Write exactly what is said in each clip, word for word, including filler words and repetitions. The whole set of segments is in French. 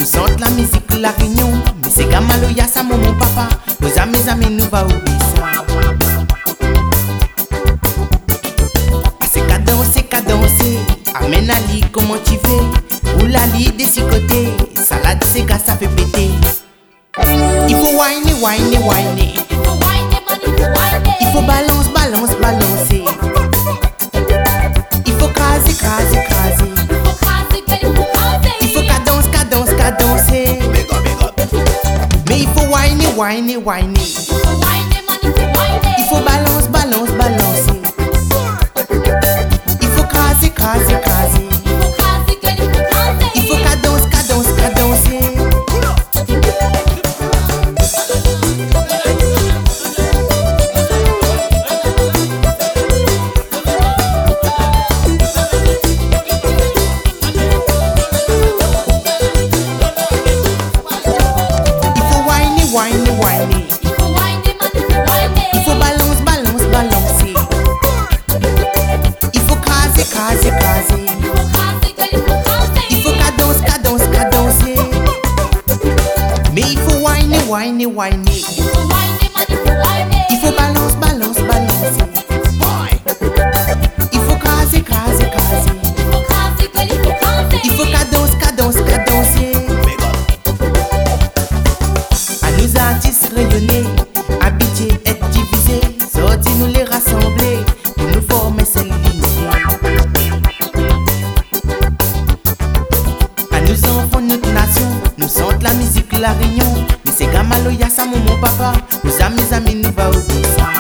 sente la musique, la réunion. Mais c'est Gamalo, y'a ça, mon papa. Nos amis, amis, nous va oublier ça. C'est qu'à danser, qu'à danser. Amène Ali, comment tu fais? Roule Ali des six côtés. Salade, c'est gars, ça fait péter. Il faut whiner, whiner, whiner. Il faut balance, balance, balancer. Il faut craser, craser, craser. Il faut cadence, cadence, cadencer. Mais il faut whiner, whiner, whiner. Il faut balance, balance, balancer. Il faut craser, craser, craser. Il faut cadence, cadence, cadencer. Whiner, whiner. Il faut balance, balance, balancer. Il faut craser, craser, craser. Il faut cadence, cadence, cadencer. Mais il faut whiner, whiner, whiner. Il faut balance, balance, balancer. Il faut craser, craser, craser. Il faut cadence, cadence, cadencer. Nous artistes rayonnés, habitués, être divisés, sortis nous les rassembler, pour nous former cette lignée. À nous enfants, notre nation, nous sente la musique, la réunion. Mais c'est Gamalo, y'a ça, mon papa, nos amis, amis, nous va oublier ça.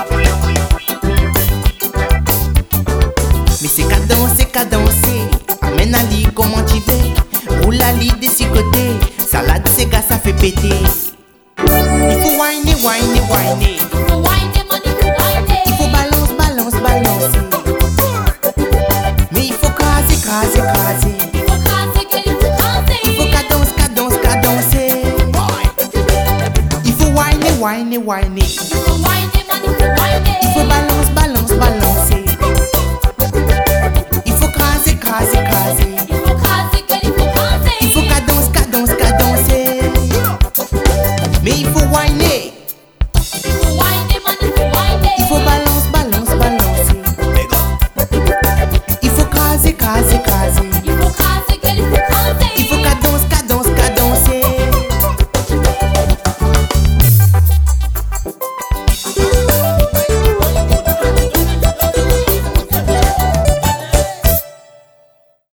Mais c'est qu'à danser, qu'à danser. Amène Ali, comment tu fais? Roule Ali des six côtés. Salade, c'est gars, ça fait péter. Il faut whiner, whiner, whiner. Il faut balance, balance, balancer. Mais il faut craser, craser, craser. Il faut cadence, cadence, cadencer. Il faut whiner, whiner, whiner.